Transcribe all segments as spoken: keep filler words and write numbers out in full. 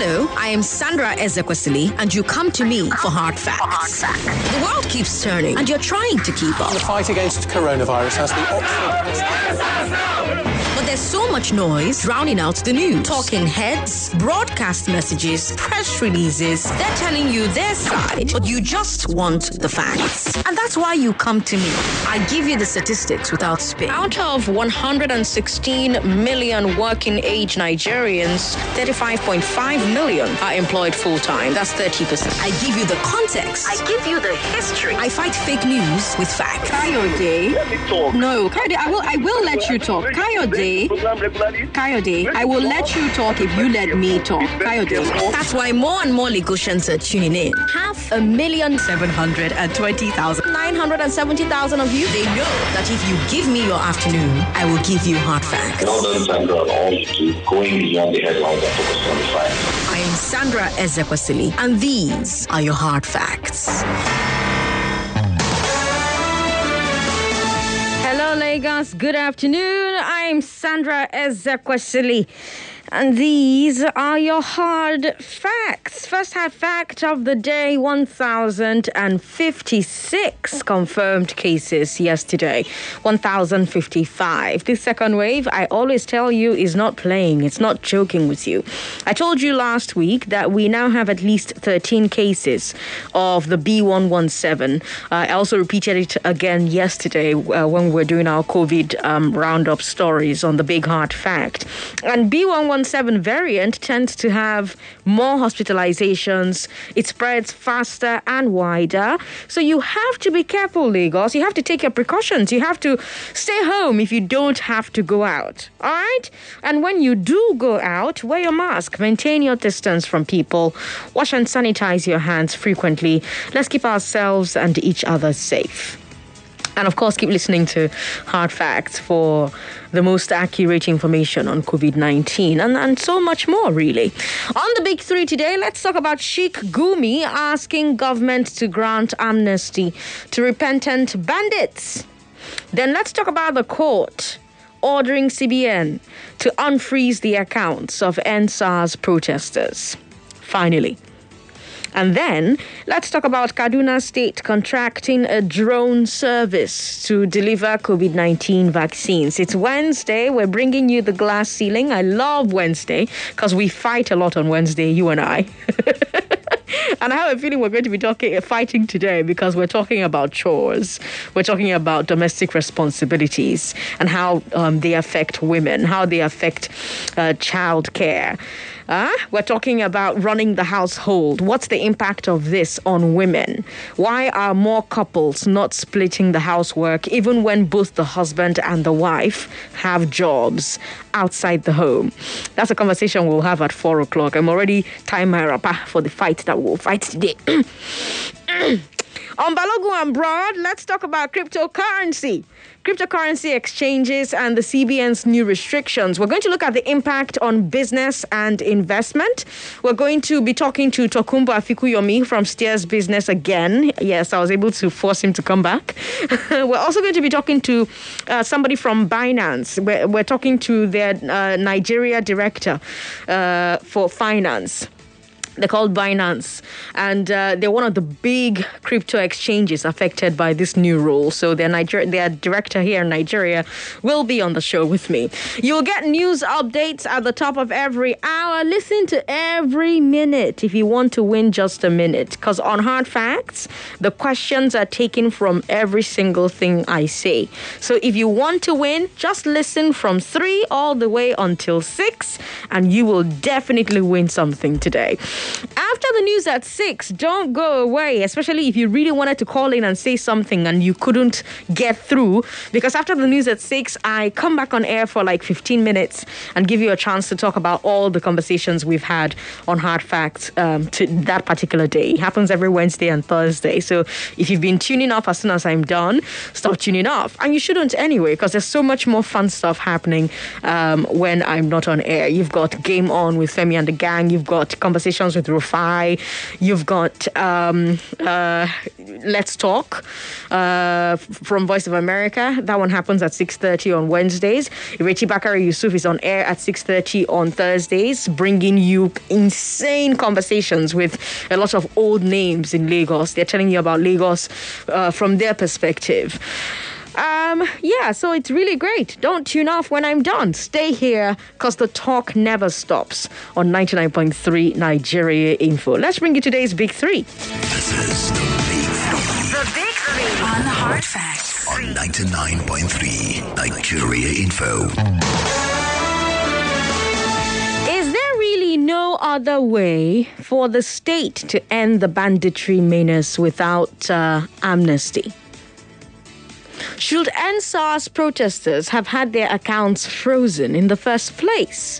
Hello, I am Sandra Ezekwesili, and you come to me for hard facts. The world keeps turning, and you're trying to keep up. The fight against coronavirus has the Oxford... But there's so much noise drowning out the news. Talking heads, broadcast messages, press releases. They're telling you their side, but you just want the facts. And that's why you come to me. I give you the statistics without spin. Out of one hundred sixteen million working age Nigerians, thirty-five point five million are employed full-time. That's thirty percent. I give you the context. I give you the history. I fight fake news with facts. Kayode. No, Kayode, I will, I will let you talk. Kayode. Kayode, I will let you talk if you let me talk. Kayode. That's why more and more Lagosians are tuning in. Half a million, seven hundred twenty thousand, nine hundred seventy thousand of you, they know that if you give me your afternoon, I will give you hard facts. Well done, Sandra, on all you do, going beyond the headlines and focusing on the facts. I am Sandra Ezekwesili, and these are your hard facts. Hello, Lagos. Good afternoon. I'm Sandra Ezekwesili. And these are your hard facts. First hard fact of the day, one thousand fifty-six confirmed cases yesterday. one thousand fifty-five. This second wave, I always tell you, is not playing. It's not joking with you. I told you last week that we now have at least thirteen cases of the B one one seven. Uh, I also repeated it again yesterday uh, when we were doing our COVID um, roundup stories on the big hard fact. And B one one seven variant tends to have more hospitalizations. It spreads faster and wider. So you have to be careful, Lagos. You have to take your precautions. You have to stay home if you don't have to go out. All right? And when you do go out, wear your mask. Maintain your distance from people. Wash and sanitize your hands frequently. Let's keep ourselves and each other safe. And of course, keep listening to Hard Facts for the most accurate information on COVID nineteen and, and so much more, really. On the big three today, let's talk about Sheikh Gumi asking government to grant amnesty to repentant bandits. Then let's talk about the court ordering C B N to unfreeze the accounts of N S A S protesters. Finally. And then let's talk about Kaduna State contracting a drone service to deliver COVID nineteen vaccines. It's Wednesday. We're bringing you the glass ceiling. I love Wednesday because we fight a lot on Wednesday, you and I. And I have a feeling we're going to be talking, fighting today because we're talking about chores. We're talking about domestic responsibilities and how um, they affect women, how they affect uh, child care. Uh, we're talking about running the household. What's the impact of this on women? Why are more couples not splitting the housework even when both the husband and the wife have jobs outside the home? That's a conversation we'll have at four o'clock. I'm already tying my wrapper for the fight that we'll fight today. On Balogun and Broad, let's talk about cryptocurrency. Cryptocurrency exchanges and the C B N's new restrictions. We're going to look at the impact on business and investment. We're going to be talking to Tokunbo Afikuyomi from Steers Business again. Yes, I was able to force him to come back. We're also going to be talking to uh, somebody from Binance. We're, we're talking to their uh, Nigeria director uh, for finance. They're called Binance, and uh, they're one of the big crypto exchanges affected by this new rule. So their Niger- their director here in Nigeria will be on the show with me. You'll get news updates at the top of every hour. Listen to every minute if you want to win just a minute. Because on Hard Facts, the questions are taken from every single thing I say. So if you want to win, just listen from three all the way until six, and you will definitely win something today. After the news at six, don't go away, especially if you really wanted to call in and say something and you couldn't get through, because after the news at six, I come back on air for like fifteen minutes and give you a chance to talk about all the conversations we've had on Hard Facts um, to that particular day. It happens every Wednesday and Thursday. So if you've been tuning off as soon as I'm done, stop tuning off. And you shouldn't anyway, because there's so much more fun stuff happening um, when I'm not on air. You've got Game On with Femi and the Gang. You've got Conversations with Rufai Eye. You've got um, uh, Let's Talk uh, from Voice of America. That one happens at six thirty on Wednesdays. Irechi Bakari Yusuf is on air at six thirty on Thursdays, bringing you insane conversations with a lot of old names in Lagos. They're telling you about Lagos uh, from their perspective. Um, yeah, so it's really great. Don't tune off when I'm done. Stay here because the talk never stops on ninety-nine point three Nigeria Info. Let's bring you today's Big Three. This is the Big Three. The Big Three on Hard Facts on ninety-nine point three Nigeria Info. Is there really no other way for the state to end the banditry menace without uh, amnesty? Should N S A R S protesters have had their accounts frozen in the first place?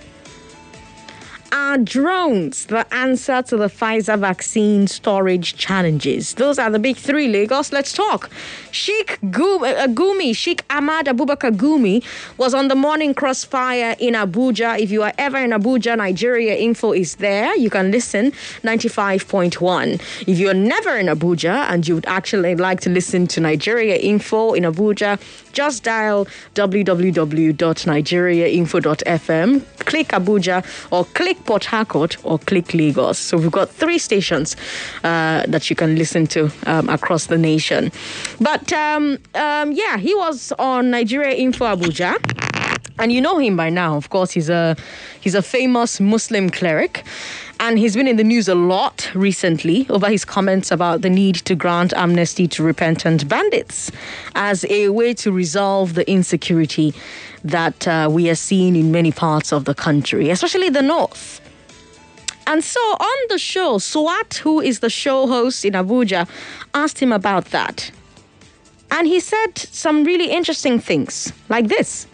Are drones the answer to the Pfizer vaccine storage challenges? Those are the big three, Lagos. Let's talk. Sheikh Gumi, Sheikh Ahmad Abubakar Gumi, was on the morning crossfire in Abuja. If you are ever in Abuja, Nigeria Info is there. You can listen, ninety-five point one. If you're never in Abuja and you would actually like to listen to Nigeria Info in Abuja, just dial w w w dot nigeria info dot f m, click Abuja, or click Port Harcourt, or click Lagos. So we've got three stations uh, that you can listen to um, across the nation. But um, um, yeah, he was on Nigeria Info Abuja. And you know him by now. Of course, he's a he's a famous Muslim cleric. And he's been in the news a lot recently over his comments about the need to grant amnesty to repentant bandits as a way to resolve the insecurity that uh, we are seeing in many parts of the country, especially the north. And so on the show, Swat, who is the show host in Abuja, asked him about that. And he said some really interesting things like this.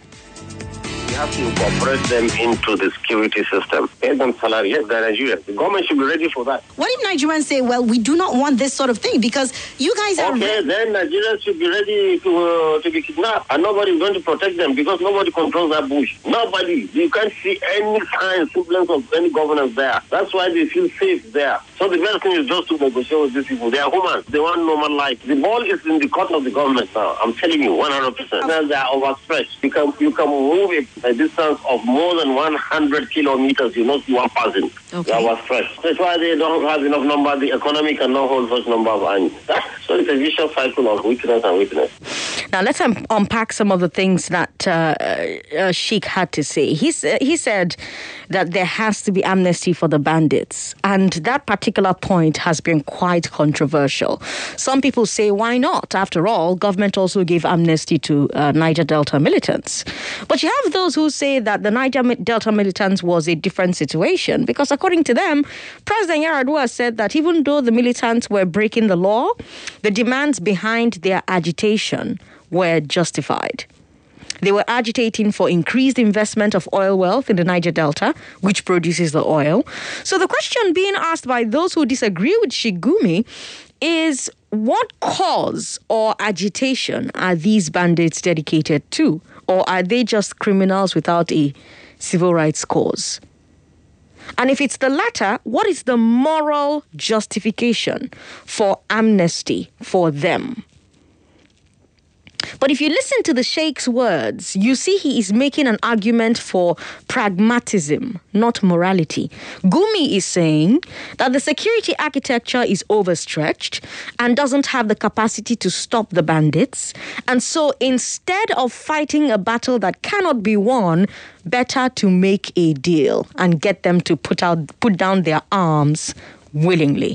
We have to incorporate them into the security system. Pay them salary. Yes, they're Nigerians. The government should be ready for that. What if Nigerians say, well, we do not want this sort of thing because you guys are... Okay, re- then Nigerians should be ready to uh, to be kidnapped. And nobody is going to protect them because nobody controls that bush. Nobody. You can't see any signs, semblance of any governance there. That's why they feel safe there. So the best thing is just to negotiate with these people. They are humans. They want normal life. The ball is in the court of the government now. I'm telling you, one hundred percent. Now they are overstretched. You can, you can move a, a distance of more than one hundred kilometers. You not see one person. Okay. They are overstretched. That's why they don't have enough number. The economy cannot hold such number of animals. So it's a vicious cycle of weakness and weakness. Now, let's un- unpack some of the things that uh, uh, Sheikh had to say. He, uh, he said that there has to be amnesty for the bandits. And that particular point has been quite controversial. Some people say, why not? After all, government also gave amnesty to uh, Niger Delta militants. But you have those who say that the Niger Delta militants was a different situation because according to them, President Yar'Adua said that even though the militants were breaking the law, the demands behind their agitation were justified. They were agitating for increased investment of oil wealth in the Niger Delta, which produces the oil. So the question being asked by those who disagree with Sheikh Gumi is, what cause or agitation are these bandits dedicated to? Or are they just criminals without a civil rights cause? And if it's the latter, what is the moral justification for amnesty for them? But if you listen to the Sheikh's words, you see he is making an argument for pragmatism, not morality. Gumi is saying that the security architecture is overstretched and doesn't have the capacity to stop the bandits. And so instead of fighting a battle that cannot be won, better to make a deal and get them to put out, put down their arms willingly.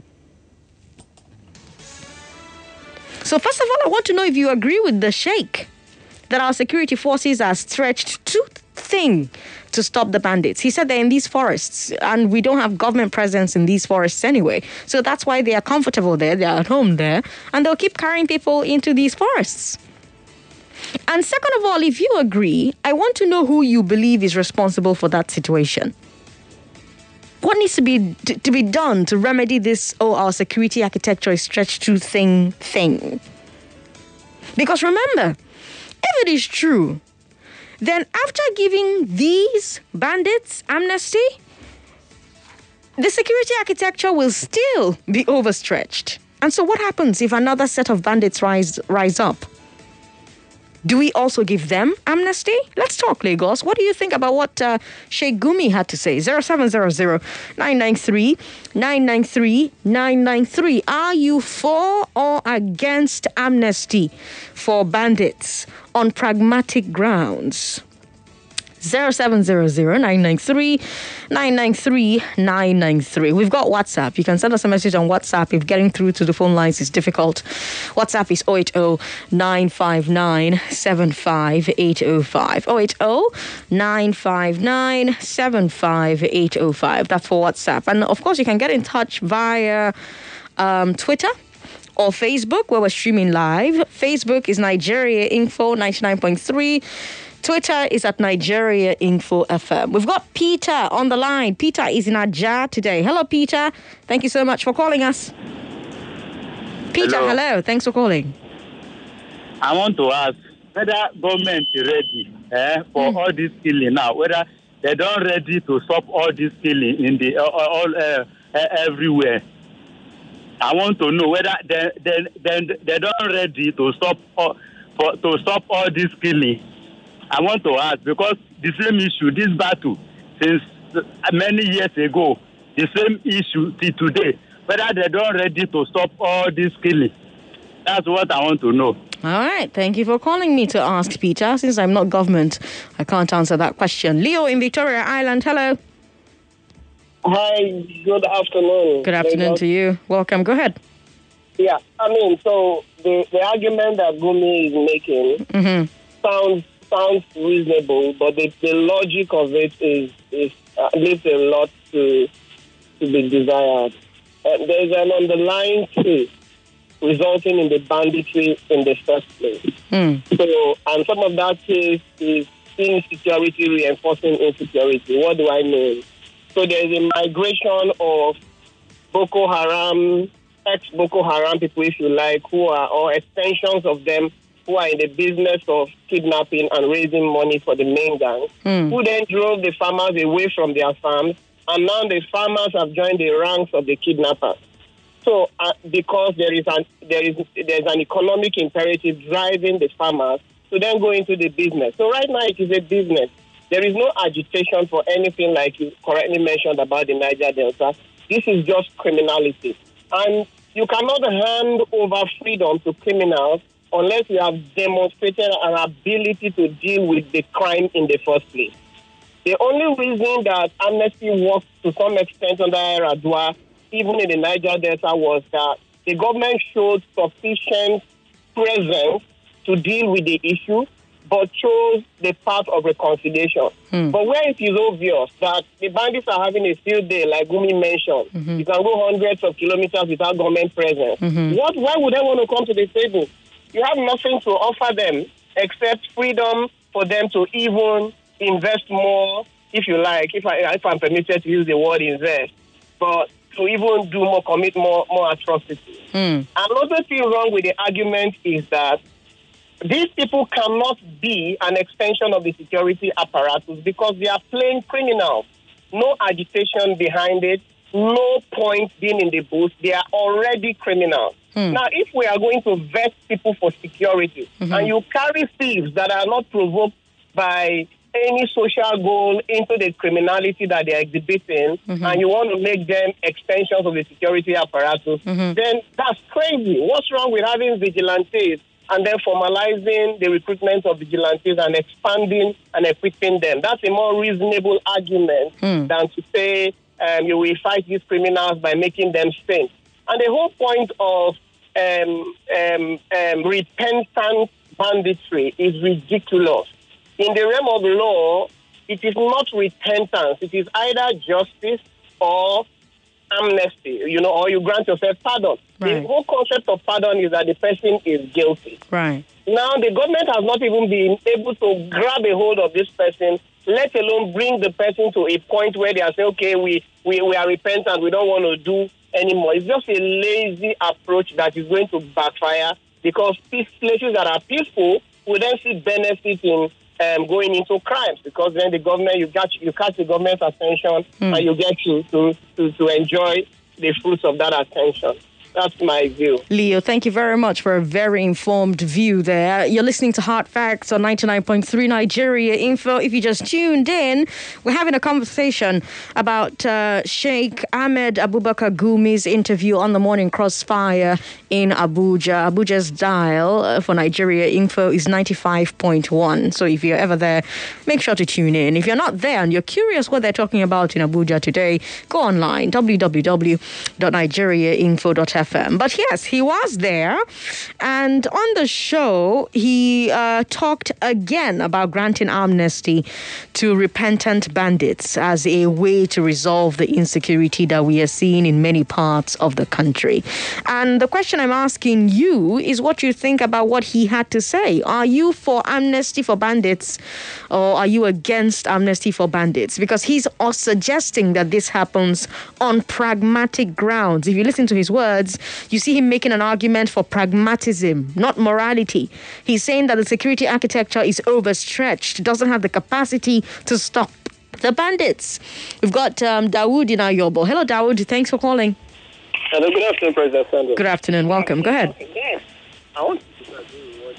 So first of all, I want to know if you agree with the Sheikh that our security forces are stretched too thin to stop the bandits. He said they're in these forests and we don't have government presence in these forests anyway. So that's why they are comfortable there, they are at home there, and they'll keep carrying people into these forests. And second of all, if you agree, I want to know who you believe is responsible for that situation. What needs to be to, to be done to remedy this, oh, our security architecture is stretched too thin thing? Because remember, if it is true, then after giving these bandits amnesty, the security architecture will still be overstretched. And so what happens if another set of bandits rise rise up? Do we also give them amnesty? Let's talk, Lagos. What do you think about what uh, Sheikh Gumi had to say? zero seven zero zero nine nine three nine nine three nine nine three. Are you for or against amnesty for bandits on pragmatic grounds? zero seven zero zero nine nine three nine nine three nine nine three. We've got WhatsApp. You can send us a message on WhatsApp if getting through to the phone lines is difficult. WhatsApp is zero eight zero nine five nine seven five eight zero five. zero eight zero nine five nine seven five eight zero five. That's for WhatsApp. And of course, you can get in touch via um, Twitter or Facebook, where we're streaming live. Facebook is Nigeria Info ninety-nine point three. Twitter is at Nigeria Info F M. We've got Peter on the line. Peter is in Ajah today. Hello, Peter. Thank you so much for calling us. Peter, hello. hello. Thanks for calling. I want to ask whether government is ready eh, for mm. all this killing now, whether they don't ready to stop all this killing in the uh, all uh, uh, everywhere. I want to know whether they they they, they don't ready to stop all, for to stop all this killing. I want to ask, because the same issue, this battle, since many years ago, the same issue till today, whether they don't ready to stop all this killing. That's what I want to know. All right. Thank you for calling me to ask, Peter. Since I'm not government, I can't answer that question. Leo in Victoria Island, hello. Hi, good afternoon. Good afternoon Lagos. To you. Welcome. Go ahead. Yeah, I mean, so the, the argument that Gumi is making mm-hmm. sounds sounds reasonable, but the, the logic of it is is uh, leaves a lot to to be desired. Uh, there's an underlying case resulting in the banditry in the first place. Mm. So, and some of that case is insecurity reinforcing insecurity. What do I mean? So there's a migration of Boko Haram, ex-Boko Haram people, if you like, who are, or extensions of them, who are in the business of kidnapping and raising money for the main gang, mm. who then drove the farmers away from their farms, and now the farmers have joined the ranks of the kidnappers. So, uh, because there is an there is there's an economic imperative driving the farmers to then go into the business. So right now it is a business. There is no agitation for anything like you correctly mentioned about the Niger Delta. This is just criminality, and you cannot hand over freedom to criminals unless you have demonstrated an ability to deal with the crime in the first place. The only reason that amnesty worked to some extent under Yar'Adua, even in the Niger Delta, was that the government showed sufficient presence to deal with the issue, but chose the path of reconciliation. Hmm. But where it is obvious that the bandits are having a field day, like Gumi mentioned, mm-hmm. you can go hundreds of kilometers without government presence. Mm-hmm. What? Why would they want to come to the table? You have nothing to offer them except freedom for them to even invest more, if you like, if, I, if I'm permitted to use the word invest, but to even do more, commit more, more atrocities. Mm. Another thing wrong with the argument is that these people cannot be an extension of the security apparatus because they are plain criminals. No agitation behind it, no point being in the booth. They are already criminals. Mm. Now, if we are going to vet people for security, mm-hmm. and you carry thieves that are not provoked by any social goal into the criminality that they are exhibiting, mm-hmm. and you want to make them extensions of the security apparatus, mm-hmm. then that's crazy. What's wrong with having vigilantes and then formalizing the recruitment of vigilantes and expanding and equipping them? That's a more reasonable argument mm. than to say um, you will fight these criminals by making them saints. And the whole point of um, um, um, repentant banditry is ridiculous. In the realm of law, it is not repentance. It is either justice or amnesty, you know, or you grant yourself pardon. Right. The whole concept of pardon is that the person is guilty. Right. Now, the government has not even been able to grab a hold of this person, let alone bring the person to a point where they are saying, okay, we, we, we are repentant, we don't want to do anymore. It's just a lazy approach that is going to backfire because peace, places that are peaceful will then see benefit in um, going into crimes, because then the government, you catch, you catch the government's attention mm. and you get to, to, to, to enjoy the fruits of that attention. That's my view. Leo, thank you very much for a very informed view there. You're listening to Hard Facts on ninety-nine point three Nigeria Info. If you just tuned in, we're having a conversation about uh, Sheikh Ahmed Abubakar Gumi's interview on the Morning Crossfire in Abuja. Abuja's dial for Nigeria Info is ninety-five point one. So if you're ever there, make sure to tune in. If you're not there and you're curious what they're talking about in Abuja today, go online, w w w dot nigeria info dot f m. But yes, he was there, and on the show, he uh, talked again about granting amnesty to repentant bandits as a way to resolve the insecurity that we are seeing in many parts of the country. And the question I'm asking you is what you think about what he had to say. Are you for amnesty for bandits, or are you against amnesty for bandits? Because he's uh, suggesting that this happens on pragmatic grounds. If you listen to his words, you see him making an argument for pragmatism, not morality. He's saying that the security architecture is overstretched, doesn't have the capacity to stop the bandits. We've got um, Dawood in Ayobo. Hello, Dawood. Thanks for calling. Hello, good afternoon, President Sandra. Good afternoon. Welcome. Go ahead. Yes. I want to disagree with what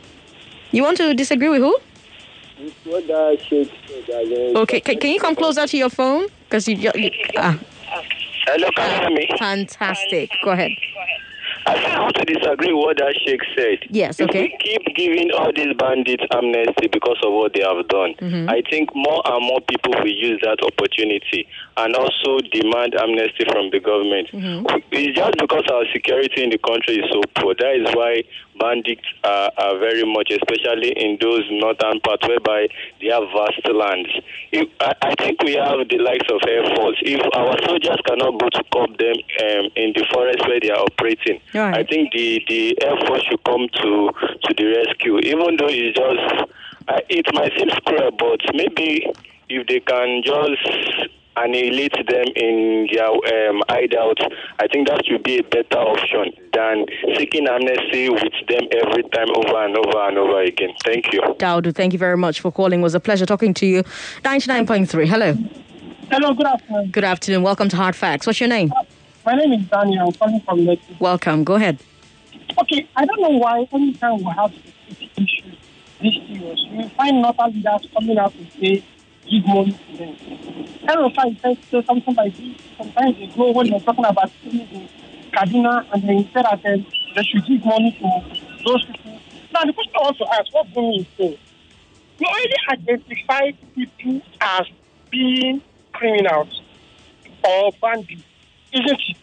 You want to disagree with who? With what that Sheikh said. Okay. Can, can you come closer to your phone? Because you... you ah. Hello, can you hear me? Fantastic. Go ahead. I think I want to disagree with what that Sheikh said. Yes, okay. If we keep giving all these bandits amnesty because of what they have done, mm-hmm. I think more and more people will use that opportunity and also demand amnesty from the government. Mm-hmm. It's just because our security in the country is so poor. That is why bandits are, are very much, especially in those northern parts whereby they have vast lands. If, I, I think we have the likes of Air Force. If our soldiers cannot go to curb them um, in the forest where they are operating, right. I think the, the Air Force should come to, to the rescue, even though it's just, uh, it might seem cruel, but maybe if they can just annihilate them in their um, hideout, I think that should be a better option than seeking amnesty with them every time over and over and over again. Thank you. Daudu, thank you very much for calling. It was a pleasure talking to you. ninety-nine point three, hello. Hello, good afternoon. Good afternoon. Welcome to Hard Facts. What's your name? Uh, my name is Daniel. I'm calling from Lekki. Welcome. Go ahead. Okay, I don't know why anytime we have specific issues this serious, we find northern leaders coming out to say, give money to them. Errol said something like this sometimes ago when they were talking about things in Kaduna, and they said that they, they should give money to those people. Now, the question I want to ask, what Gumi is saying, we already identified people as being criminals or bandits, isn't it?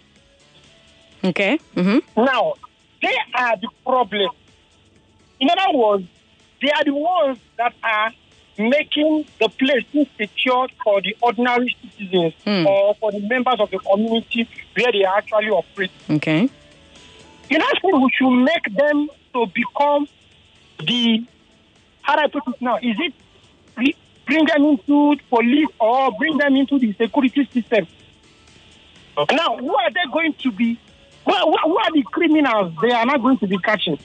Okay. Mm-hmm. Now, they are the problem. In other words, they are the ones that are making the place insecure for the ordinary citizens mm. or for the members of the community where they actually operate. Okay. You know, I think we should make them to become the, how do I put it now, is it bring them into police or bring them into the security system? Okay. Now, who are they going to be? Who, who are the criminals they are not going to be catching?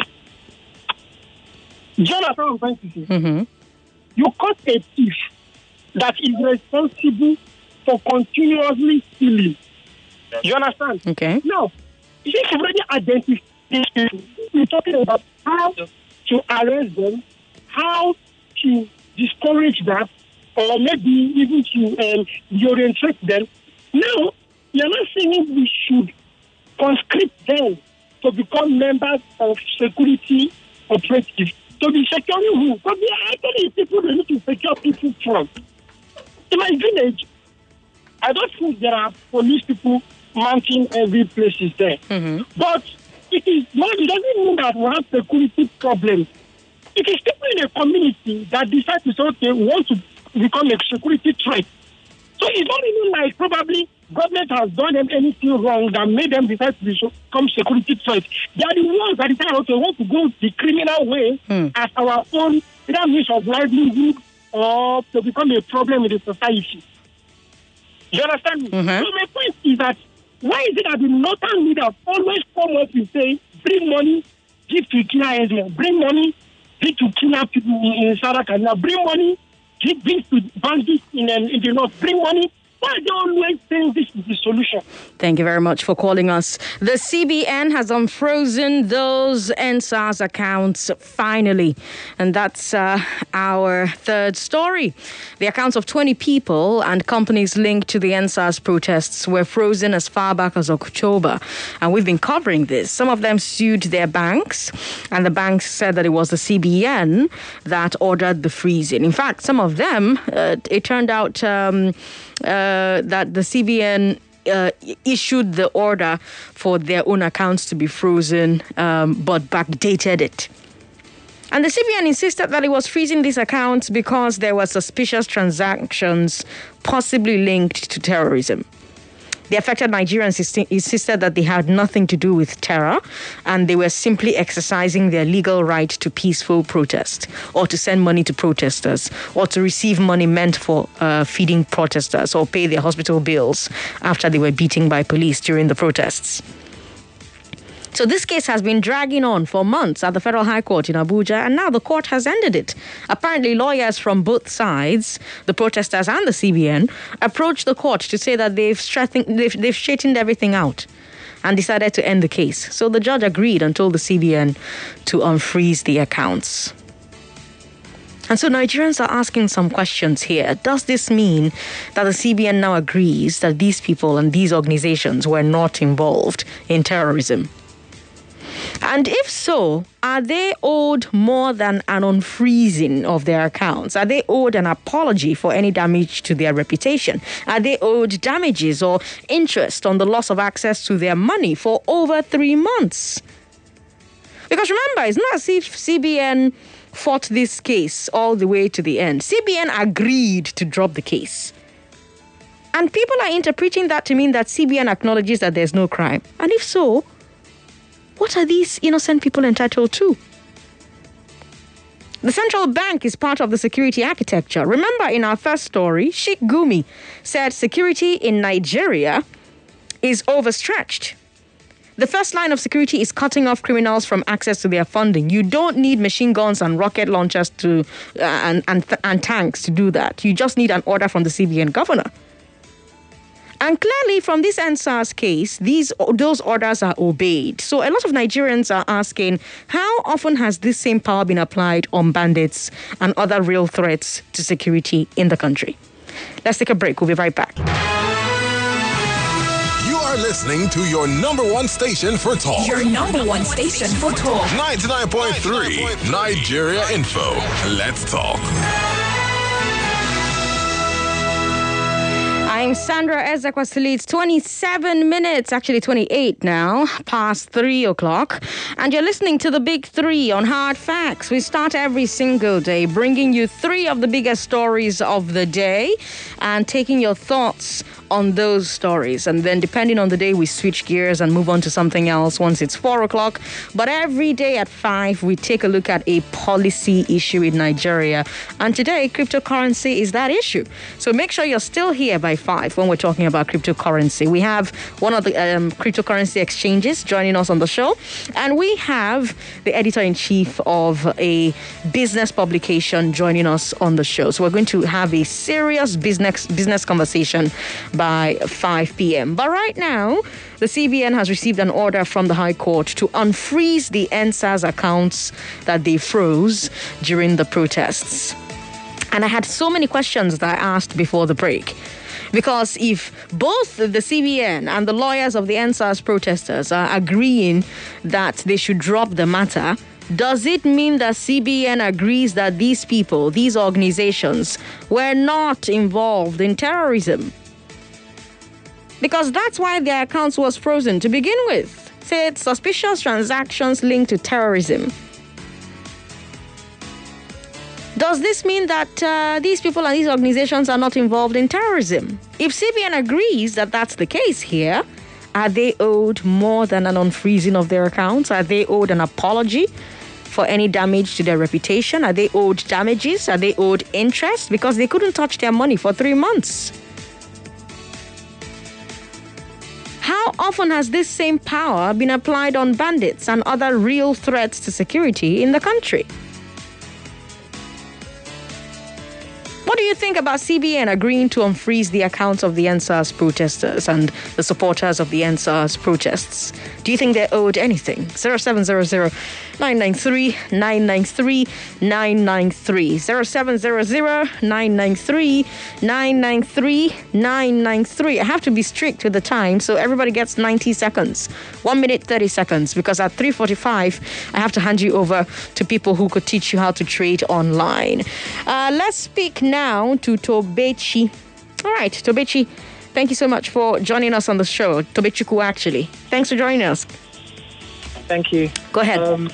Jonathan, I'm going to say. Mm-hmm. You caught a thief that is responsible for continuously stealing. You understand? Okay. Now, if you've already identified, we're talking about how to arrest them, how to discourage that, or maybe even to um, reorientate them. Now, you're not saying we should conscript them to become members of security operatives. To be securing who? Because they are actually people they need to secure people from. In my village, I don't think there are police people mounting every place is there. Mm-hmm. But it is not, it doesn't mean that we have security problems. It is people in a community that decide to say, okay, we want to become a security threat. So it's not even like probably government has done them anything wrong that made them decide to become security threats. They are the ones that decide, okay, want to go the criminal way mm. as our own either means of livelihood or to become a problem in the society. You understand me? Mm-hmm. So my point is that why is it that the northern leaders always come up and say, bring money, give to Kenya, bring money, Be to kidnap people in Saraka. Now bring money. Give this to bandits in, um, in the north. Bring money. Why are they always saying this is the solution? Thank you very much for calling us. The C B N has unfrozen those N S A S accounts finally. And that's uh, our third story. The accounts of twenty people and companies linked to the N S A S protests were frozen as far back as October. And we've been covering this. Some of them sued their banks, and the banks said that it was the C B N that ordered the freezing. In fact, some of them, uh, it turned out... Um, Uh, that the C B N uh, issued the order for their own accounts to be frozen, um, but backdated it. And the C B N insisted that it was freezing these accounts because there were suspicious transactions possibly linked to terrorism. The affected Nigerians insisted that they had nothing to do with terror, and they were simply exercising their legal right to peaceful protest, or to send money to protesters, or to receive money meant for uh, feeding protesters, or pay their hospital bills after they were beaten by police during the protests. So this case has been dragging on for months at the Federal High Court in Abuja, and now the court has ended it. Apparently, lawyers from both sides, the protesters and the C B N, approached the court to say that they've straightened, they've, they've straightened everything out and decided to end the case. So the judge agreed and told the C B N to unfreeze the accounts. And so Nigerians are asking some questions here. Does this mean that the C B N now agrees that these people and these organizations were not involved in terrorism? And if so, are they owed more than an unfreezing of their accounts? Are they owed an apology for any damage to their reputation? Are they owed damages or interest on the loss of access to their money for over three months? Because remember, it's not as if C B N fought this case all the way to the end. C B N agreed to drop the case. And people are interpreting that to mean that C B N acknowledges that there's no crime. And if so, what are these innocent people entitled to? The central bank is part of the security architecture. Remember, in our first story, Sheikh Gumi said security in Nigeria is overstretched. The first line of security is cutting off criminals from access to their funding. You don't need machine guns and rocket launchers to uh, and, and, and tanks to do that. You just need an order from the C B N governor. And clearly, from this N S A S case, these those orders are obeyed. So a lot of Nigerians are asking, how often has this same power been applied on bandits and other real threats to security in the country? Let's take a break. We'll be right back. You are listening to your number one station for talk. Your number one station for talk. ninety-nine point three Nigeria Info. Let's talk. I'm Sandra Ezekwesili. It's twenty-seven minutes, actually twenty-eight now, past three o'clock. And you're listening to The Big Three on Hard Facts. We start every single day bringing you three of the biggest stories of the day and taking your thoughts on those stories. And then depending on the day, we switch gears and move on to something else once it's four o'clock. But every day at five, we take a look at a policy issue in Nigeria. And today, cryptocurrency is that issue. So make sure you're still here by five when we're talking about cryptocurrency. We have one of the um, cryptocurrency exchanges joining us on the show. And we have the editor-in-chief of a business publication joining us on the show. So we're going to have a serious business business conversation by five p.m. But right now, the C B N has received an order from the High Court to unfreeze the N S A S accounts that they froze during the protests. And I had so many questions that I asked before the break. Because if both the C B N and the lawyers of the N S A S protesters are agreeing that they should drop the matter, does it mean that C B N agrees that these people, these organizations, were not involved in terrorism? Because that's why their accounts was frozen to begin with. Said suspicious transactions linked to terrorism. Does this mean that uh, these people and these organizations are not involved in terrorism? If C B N agrees that that's the case here, are they owed more than an unfreezing of their accounts? Are they owed an apology for any damage to their reputation? Are they owed damages? Are they owed interest? Because they couldn't touch their money for three months. How often has this same power been applied on bandits and other real threats to security in the country? you think about C B N agreeing to unfreeze the accounts of the N S A S protesters and the supporters of the N S A S protests? Do you think they're owed anything? zero seven zero zero nine nine three nine nine three nine nine three zero seven zero zero nine nine three nine nine three nine nine three. I have to be strict with the time, so everybody gets ninety seconds. one minute, thirty seconds, because at three forty-five, I have to hand you over to people who could teach you how to trade online. Uh, let's speak now to Tobechi. All right, Tobechi, thank you so much for joining us on the show. Tobechiku, actually. Thanks for joining us. Thank you. Go ahead. Um,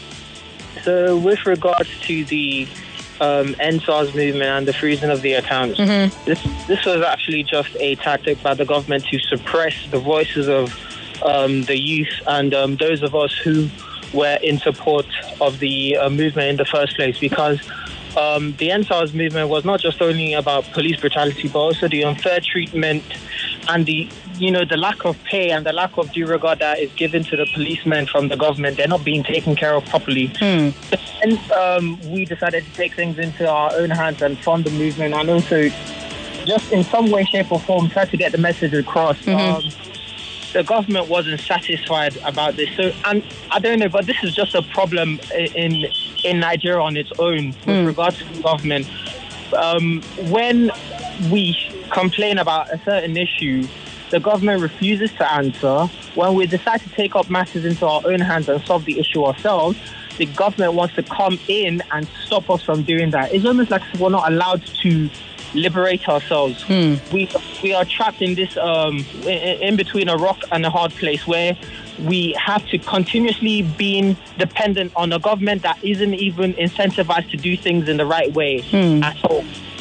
so with regards to the um, N S A S movement and the freezing of the accounts, mm-hmm. this this was actually just a tactic by the government to suppress the voices of um, the youth and um, those of us who were in support of the uh, movement in the first place, because um, the N S A S movement was not just only about police brutality, but also the unfair treatment and the, you know, the lack of pay and the lack of due regard that is given to the policemen from the government. They're not being taken care of properly. Hmm. And um, we decided to take things into our own hands and fund the movement, and also just in some way, shape or form try to get the message across. Mm-hmm. Um, the government wasn't satisfied about this. So, and I don't know, but this is just a problem in in Nigeria on its own with mm. regards to the government. Um, when we complain about a certain issue, the government refuses to answer. When we decide to take up matters into our own hands and solve the issue ourselves, the government wants to come in and stop us from doing that. It's almost like we're not allowed to liberate ourselves. Hmm. We we are trapped in this um, in, in between a rock and a hard place where we have to continuously be dependent on a government that isn't even incentivized to do things in the right way hmm. at all.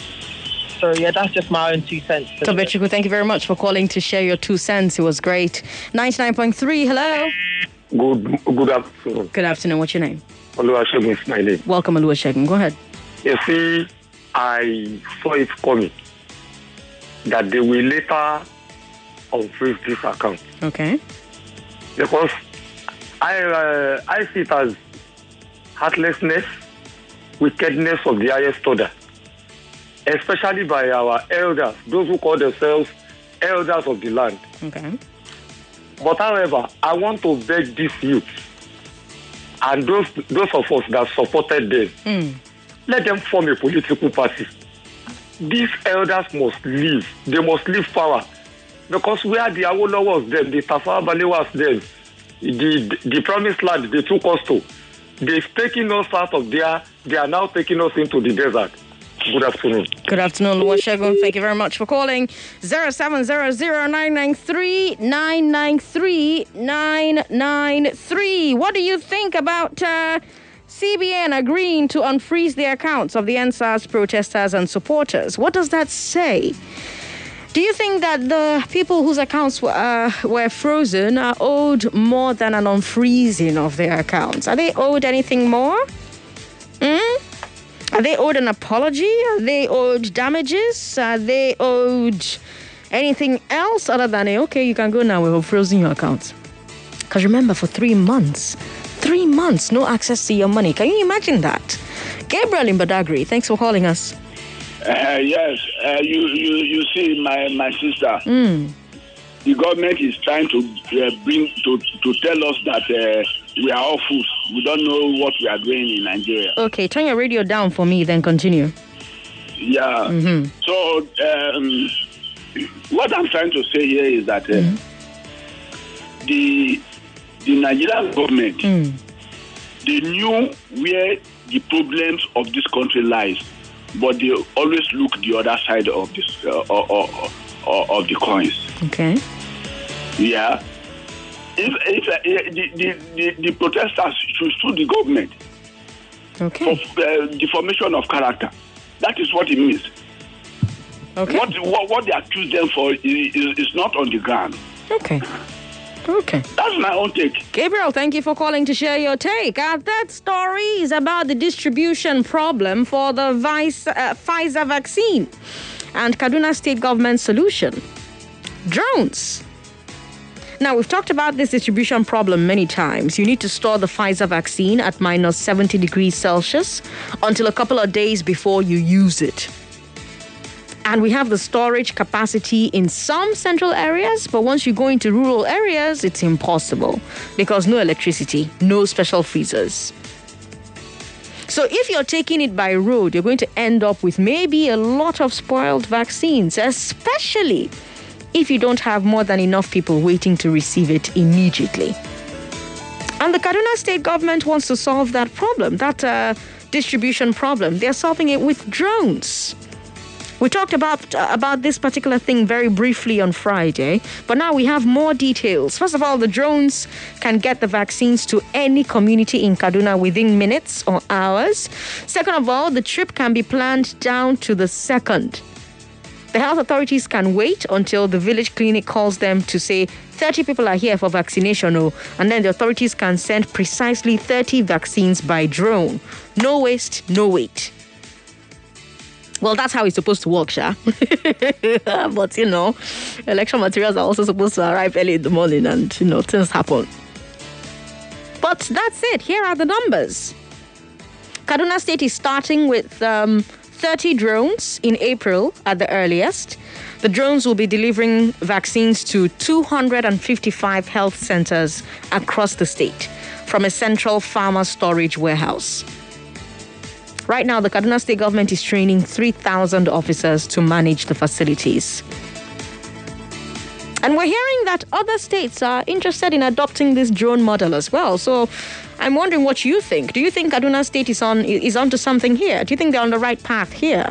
So yeah, that's just my own two cents. Tobechiku, thank you very much for calling to share your two cents. It was great. ninety-nine point three, hello. Good good afternoon. Good afternoon. What's your name? Oluwasegun is my name. Welcome, Oluwasegun. Go ahead. You see, I saw it coming that they will later unfreeze this account. Okay. Because I uh, I see it as heartlessness, wickedness of the highest order, especially by our elders, those who call themselves elders of the land. Okay. But however, I want to beg these youths and those those of us that supported them, mm. let them form a political party. These elders must leave. They must leave power. Because where the Awolowo was them, the Tafawa Balewa was them, the, the promised land they took us to, they've taken us out of there, they are now taking us into the desert. Good afternoon. Good afternoon, Oluwasegun. Thank you very much for calling. zero seven zero zero nine nine three nine nine three nine nine three. What do you think about uh, C B N agreeing to unfreeze the accounts of the N S A S protesters and supporters? What does that say? Do you think that the people whose accounts were, uh, were frozen are owed more than an unfreezing of their accounts? Are they owed anything more? Hmm? Are they owed an apology? Are they owed damages? Are they owed anything else other than, okay, you can go now, we're frozen your accounts? Because remember, for three months, three months, no access to your money. Can you imagine that? Gabriel in Badagry, thanks for calling us. Uh, yes, uh, you, you you see, my, my sister, mm. the government is trying to uh, bring to to tell us that uh, we are all fools. We don't know what we are doing in Nigeria. Okay, turn your radio down for me, then continue. Yeah. Mm-hmm. So um, what I'm trying to say here is that uh, mm-hmm. the the Nigerian government, mm. they knew where the problems of this country lies, but they always look the other side of this uh, or, or, or, of the coins. Okay. Yeah. If, if uh, the, the, the, the protesters should sue the government okay. for uh, deformation of character, that is what it means. Okay. What, what, what they accuse them for is, is, is not on the ground. Okay. Okay. That's my own take. Gabriel, thank you for calling to share your take. Uh, that story is about the distribution problem for the vice, uh, Pfizer vaccine and Kaduna State government solution. Drones. Now, we've talked about this distribution problem many times. You need to store the Pfizer vaccine at minus seventy degrees Celsius until a couple of days before you use it. And we have the storage capacity in some central areas, but once you go into rural areas, it's impossible because no electricity, no special freezers. So if you're taking it by road, you're going to end up with maybe a lot of spoiled vaccines, especially if you don't have more than enough people waiting to receive it immediately. And the Kaduna State government wants to solve that problem, that uh, distribution problem. They're solving it with drones. We talked about uh, about this particular thing very briefly on Friday, but now we have more details. First of all, the drones can get the vaccines to any community in Kaduna within minutes or hours. Second of all, the trip can be planned down to the second. The health authorities can wait until the village clinic calls them to say thirty people are here for vaccination, oh, and then the authorities can send precisely thirty vaccines by drone. No waste, no wait. Well, that's how it's supposed to work, Sha. But, you know, election materials are also supposed to arrive early in the morning and, you know, things happen. But that's it. Here are the numbers. Kaduna State is starting with um, thirty drones in April at the earliest. The drones will be delivering vaccines to two hundred fifty-five health centers across the state from a central pharma storage warehouse. Right now, the Kaduna State government is training three thousand officers to manage the facilities. And we're hearing that other states are interested in adopting this drone model as well. So I'm wondering what you think. Do you think Kaduna State is on is onto something here? Do you think they're on the right path here?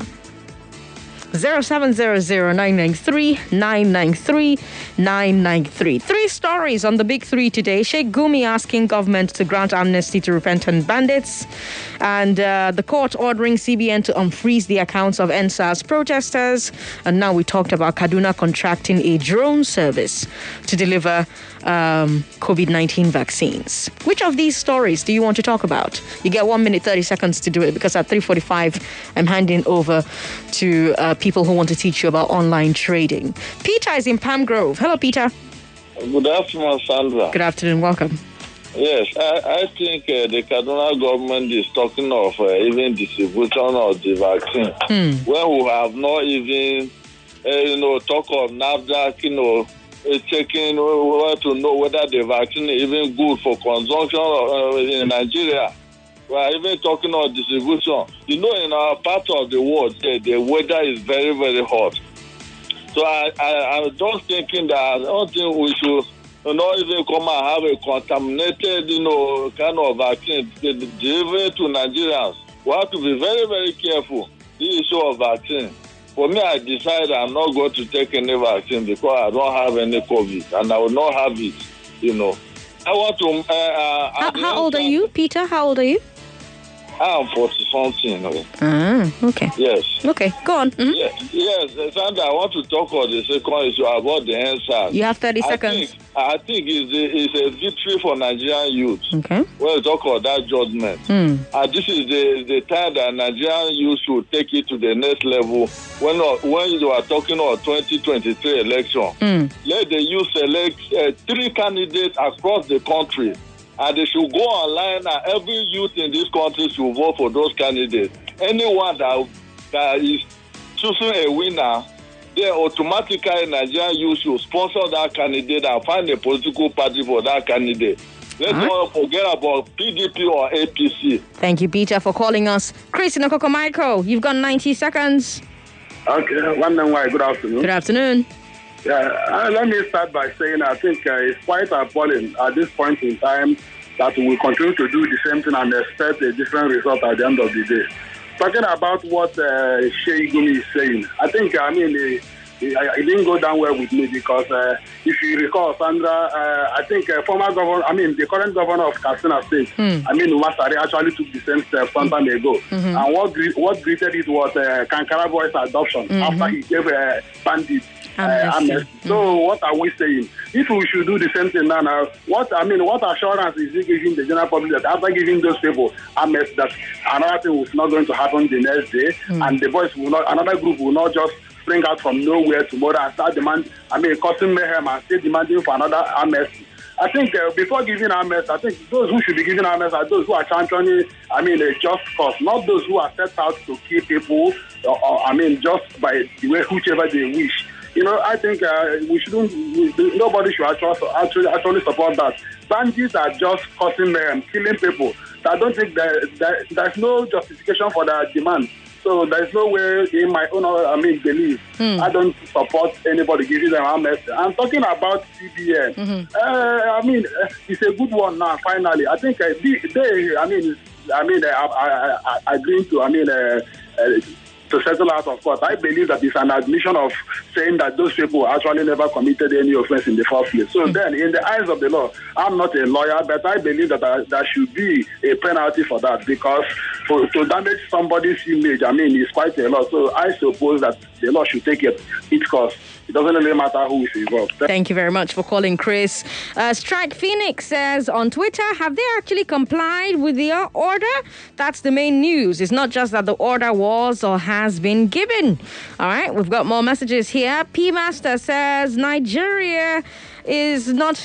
zero seven zero zero nine nine three nine nine three nine nine three. Three stories on the big three today. Sheikh Gumi asking government to grant amnesty to repentant bandits, and uh, the court ordering C B N to unfreeze the accounts of N S A S protesters. And now we talked about Kaduna contracting a drone service to deliver um, COVID nineteen vaccines. Which of these stories do you want to talk about? You get one minute, thirty seconds to do it, because at three forty-five, I'm handing over to uh, people who want to teach you about online trading. Peter is in Palm Grove. Hello, Peter. Good afternoon, Sandra. Good afternoon. Welcome. Yes, I, I think uh, the Kaduna government is talking of uh, even distribution of the vaccine. Hmm. When we have not even, uh, you know, talk of NAFDAC, you know, uh, checking uh, to know whether the vaccine is even good for consumption uh, in Nigeria. We are even talking of distribution. You know, in our part of the world, the, the weather is very, very hot. So I, I, I'm just thinking that I don't think we should not even come and have a contaminated, you know, kind of vaccine delivered to Nigerians. We have to be very, very careful, the issue of vaccine. For me, I decided I'm not going to take any vaccine because I don't have any COVID, and I will not have it, you know. I want to... Uh, uh, how how old are you, Peter? How old are you? I'm forty-something. Okay. Ah, okay. Yes. Okay, go on. Mm-hmm. Yes, yes, Sandra, I want to talk on the second issue about the N S A S. You have thirty I seconds. Think, I think it's a, it's a victory for Nigerian youth. Okay. When we talk about that judgment. Mm. And this is the, the time that Nigerian youth should take it to the next level. When, when you are talking about twenty twenty-three election, mm. let the youth select uh, three candidates across the country. And they should go online, and every youth in this country should vote for those candidates. Anyone that, that is choosing a winner, then automatically Nigerian youth should sponsor that candidate and find a political party for that candidate. Let's right. not forget about P D P or A P C. Thank you, Peter, for calling us. Chris in Okokomaiko, you've got ninety seconds. Okay, one and one. Good afternoon. Good afternoon. Yeah, uh, let me start by saying I think uh, it's quite appalling at this point in time that we will continue to do the same thing and expect a different result at the end of the day. Talking about what uh, Sheikh Gumi is saying, I think, I mean, it, it, it didn't go down well with me because uh, if you recall, Sandra, uh, I think uh, former governor, I mean, the current governor of Katsina State, mm. I mean, Umasari actually took the same step some time ago. Mm-hmm. And what, what greeted it was uh, Kankara Boys adoption mm-hmm. after he gave uh, bandits Uh, amnesty. So mm-hmm. what are we saying? If we should do the same thing now, now, what I mean, what assurance is he giving the general public that after giving those people amnesty, that another thing was not going to happen the next day, mm-hmm. and the boys will not, another group will not just spring out from nowhere tomorrow and start demanding, I mean, causing mayhem and still demanding for another amnesty. I think uh, before giving amnesty, I think those who should be giving amnesty are those who are championing, I mean, a just cause, not those who are set out to kill people, or, or I mean, just by the way, whichever they wish. You know, I think uh, we shouldn't, we, nobody should actually, actually, actually support that. Bandits are just causing them, killing people. So I don't think that, that there's no justification for that demand. So there's no way, in my own, I mean, belief, mm. I don't support anybody giving them amnesty. I'm talking about C B N. Mm-hmm. Uh, I mean, it's a good one now. Finally, I think uh, they, they, I mean, I mean, uh, I, I, I, I agree to, I mean. Uh, uh, To settle out of court, I believe that it's an admission of saying that those people actually never committed any offense in the first place. So mm-hmm. then, in the eyes of the law, I'm not a lawyer, but I believe that I, there should be a penalty for that, because for, to damage somebody's image, I mean, it's quite a lot. So I suppose that the law should take it its course. It doesn't really matter who is involved. Thank you very much for calling, Chris. Uh, Strike Phoenix says on Twitter, have they actually complied with the order? That's the main news. It's not just that the order was or has been given. All right, we've got more messages here. P Master says Nigeria is not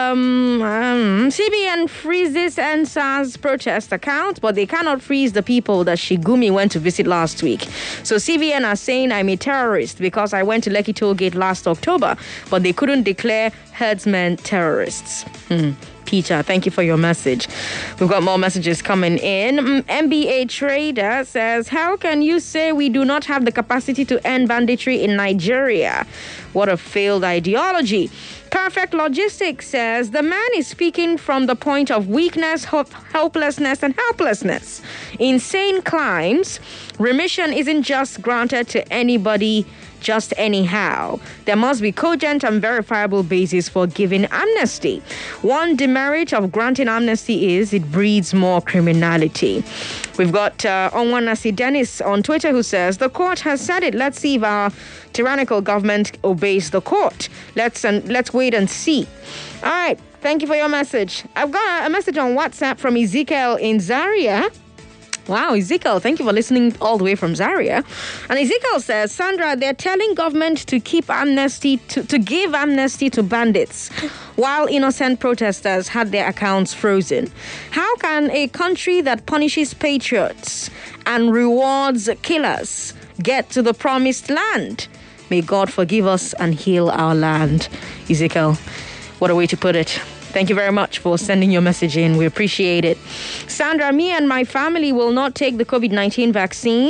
um, um, C B N freezes N S A S protest account, but they cannot freeze the people that Shigumi went to visit last week. So C B N are saying I'm a terrorist because I went to Lekki Toll Gate last October, but they couldn't declare herdsmen terrorists. Hmm. Peter, thank you for your message. We've got more messages coming in. M B A Trader says, how can you say we do not have the capacity to end banditry in Nigeria? What a failed ideology. Perfect Logistics says, the man is speaking from the point of weakness, helplessness, and helplessness. In sane climes, remission isn't just granted to anybody just anyhow. There must be cogent and verifiable basis for giving amnesty. One demerit of granting amnesty is it breeds more criminality. We've got uh, Onwanasi Dennis on Twitter who says, the court has said it. Let's see if our tyrannical government obeys the court. Let's uh, let's wait and see. All right. Thank you for your message. I've got a message on WhatsApp from Ezekiel in Zaria. Wow, Ezekiel, thank you for listening all the way from Zaria. And Ezekiel says, Sandra, they're telling government to keep amnesty, to, to give amnesty to bandits, while innocent protesters had their accounts frozen. How can a country that punishes patriots and rewards killers get to the promised land? May God forgive us and heal our land. Ezekiel, what a way to put it. Thank you very much for sending your message in. We appreciate it. Sandra, me and my family will not take the COVID nineteen vaccine.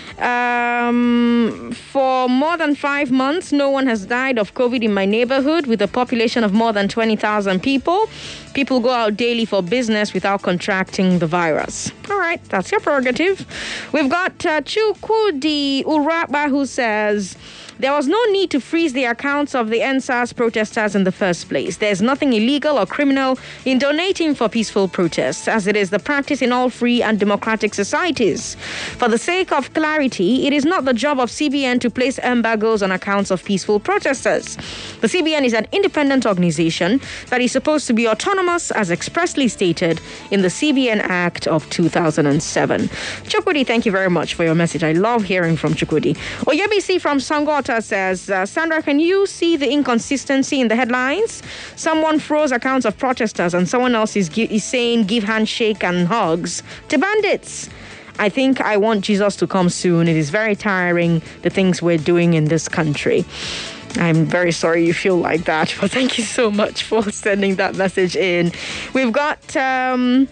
Um, for more than five months, no one has died of COVID in my neighborhood with a population of more than twenty thousand people. People go out daily for business without contracting the virus. All right, that's your prerogative. We've got uh, Chukudi Uraba who says, there was no need to freeze the accounts of the N S A S protesters in the first place. There's nothing illegal or criminal in donating for peaceful protests, as it is the practice in all free and democratic societies. For the sake of clarity, it is not the job of C B N to place embargoes on accounts of peaceful protesters. The C B N is an independent organization that is supposed to be autonomous, as expressly stated in the C B N Act of two thousand seven. Chukwudi, thank you very much for your message. I love hearing from Chukwudi. Oyebisi from Sangota says, uh, Sandra, can you see the inconsistency in the headlines? Someone froze accounts of protesters and someone else is, gi- is saying give handshake and hugs to bandits. I think I want Jesus to come soon. It is very tiring, the things we're doing in this country. I'm very sorry you feel like that, but thank you so much for sending that message in. We've got um,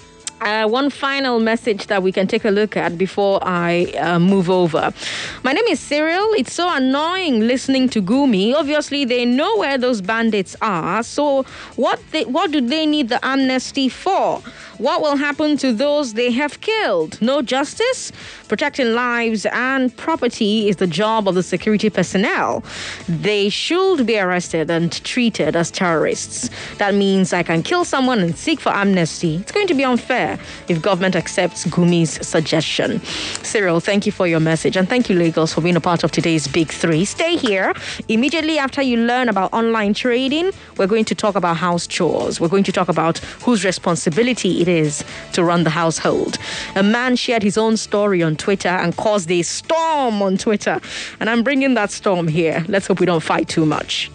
uh, one final message that we can take a look at before I uh, move over. My name is Cyril. It's so annoying listening to Gumi. Obviously, they know where those bandits are. So what they, what do they need the amnesty for? What will happen to those they have killed? No justice? Protecting lives and property is the job of the security personnel. They should be arrested and treated as terrorists. That means I can kill someone and seek for amnesty. It's going to be unfair if government accepts Gumi's suggestion. Cyril, thank you for your message. And thank you, Lagos, for being a part of today's Big Three. Stay here. Immediately after you learn about online trading, we're going to talk about house chores. We're going to talk about whose responsibility it is to run the household. A man shared his own story on Twitter and caused a storm on Twitter. And I'm bringing that storm here. Let's hope we don't fight too much.